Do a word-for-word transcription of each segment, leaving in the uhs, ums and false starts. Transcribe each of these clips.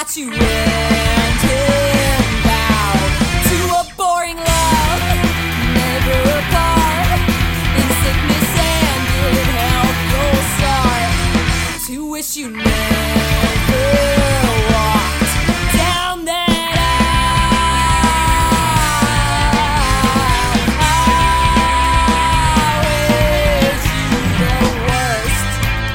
watch you end in vow to a boring love, never apart. In sickness and in health, you'll start to wish you never walked down that aisle. I wish you the worst.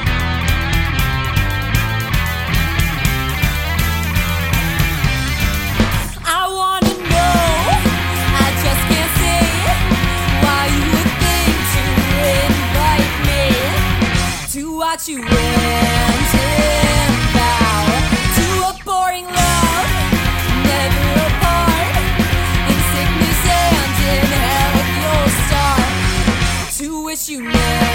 I wanna know, I just can't say why you would think to invite me to watch you end in vow to a boring love, never apart. In sickness and in health, you'll start to wish you never